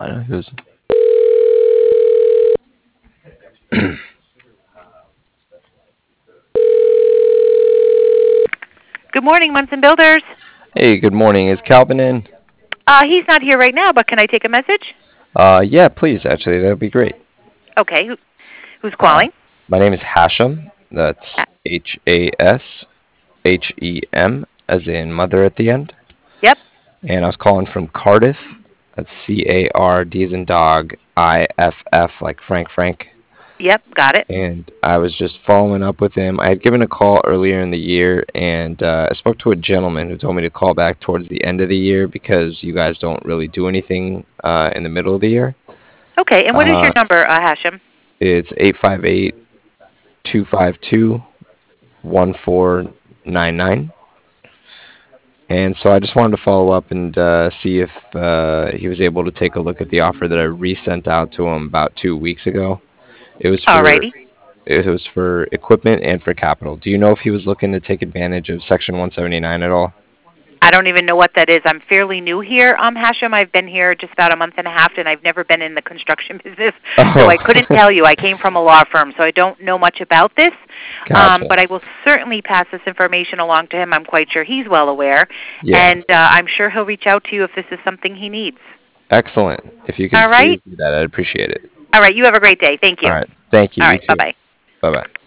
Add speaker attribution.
Speaker 1: I know he was.
Speaker 2: Good morning, Munson Builders.
Speaker 1: Hey, good morning. Is Calvin in?
Speaker 2: He's not here right now, but can I take a message?
Speaker 1: Yeah, please. Actually, that'd be great.
Speaker 2: Okay, who's
Speaker 1: Uh,
Speaker 2: calling?
Speaker 1: my name is Hashem. That's
Speaker 2: Uh,
Speaker 1: Hashem, as in mother at the end.
Speaker 2: yep,
Speaker 1: And I was calling from Cardiff. That's Card as in dog, Iff like Frank.
Speaker 2: yep, got it.
Speaker 1: And I was just following up with him. I had given a call earlier in the year, and I spoke to a gentleman who told me to call back towards the end of the year because you guys don't really do anything in the middle of the year.
Speaker 2: Okay, and what is your
Speaker 1: Uh,
Speaker 2: number, Hashem?
Speaker 1: it's 858-252-1499. And so I just wanted to follow up and see if he was able to take a look at the offer that I resent out to him about 2 weeks ago. It was for
Speaker 2: Alrighty.
Speaker 1: it was for equipment and for capital. Do you know if he was looking to take advantage of Section 179 at all?
Speaker 2: I don't even know what that is. I'm fairly new here, Hashem. I've been here just about a month and a half, and I've never been in the construction business, so I couldn't
Speaker 1: Oh,
Speaker 2: tell you. I came from a law firm, so I don't know much about this.
Speaker 1: gotcha.
Speaker 2: But I will certainly pass this information along to him. I'm quite sure he's well aware,
Speaker 1: Yeah,
Speaker 2: and I'm sure he'll reach out to you if this is something he needs.
Speaker 1: excellent. If you can
Speaker 2: All right?
Speaker 1: please do that, I'd appreciate it.
Speaker 2: All right, you have a great day. Thank
Speaker 1: All
Speaker 2: you.
Speaker 1: right. Thank you.
Speaker 2: All
Speaker 1: You
Speaker 2: right,
Speaker 1: too.
Speaker 2: bye-bye.
Speaker 1: Bye bye.